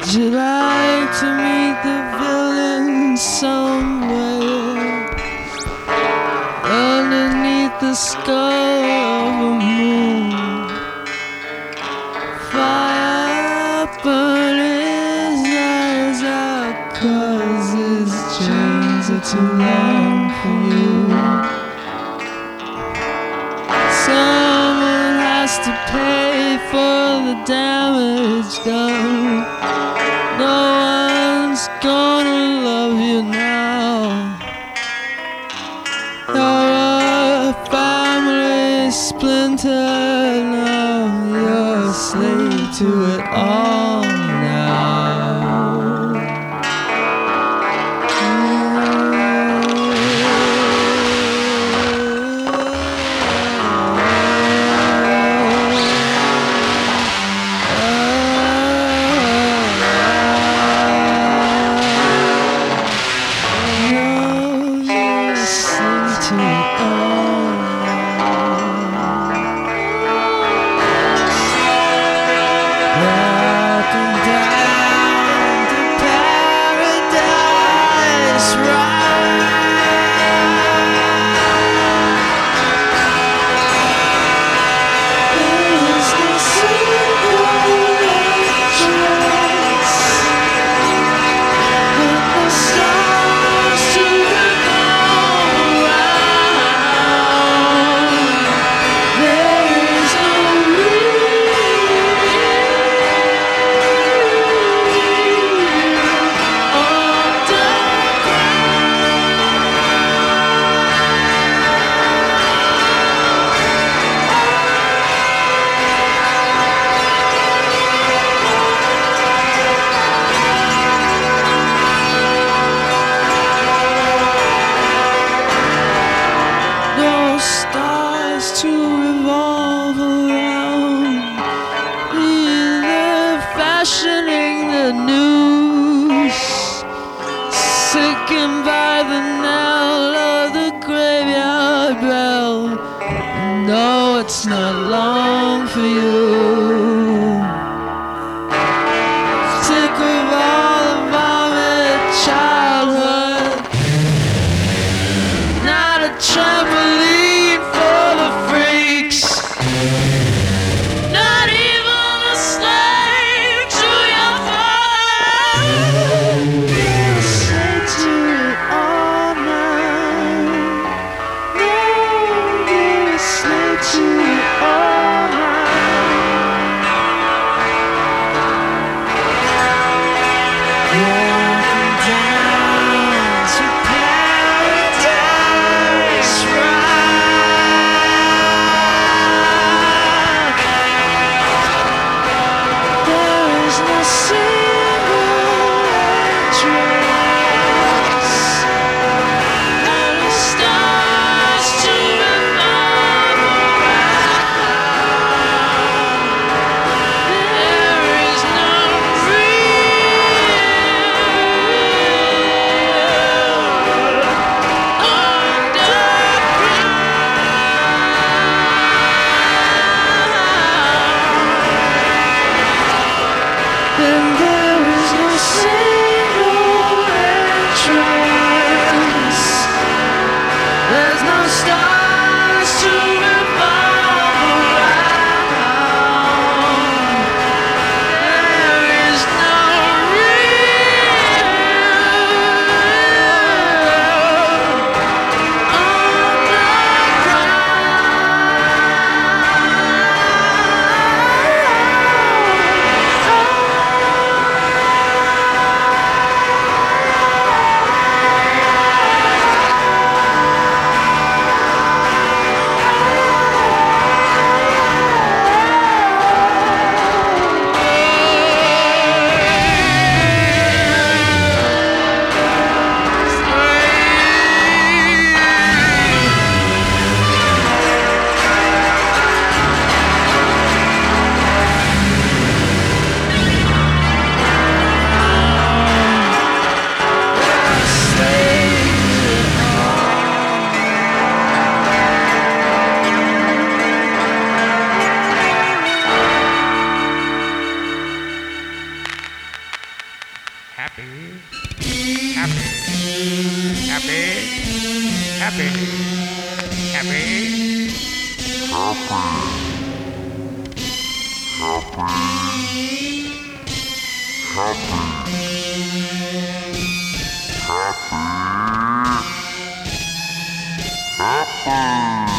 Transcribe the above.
you like to meet the villain somewhere underneath the skull of a moon? Fire burn his eyes out 'cause his chains are too long for you. Someone has to pay for the damage done. No one's gonna love you now. You're a family splinter now. You're a slave to it all now. To revolve around, either fashioning the noose, sickened by the knell of the graveyard bell. No, it's not long for you. Sick of all the vomit childhood, not a trampoline for the freaks, not even a slave to your father. You're a slave to it all now. No, you're a slave to it all now. Happy.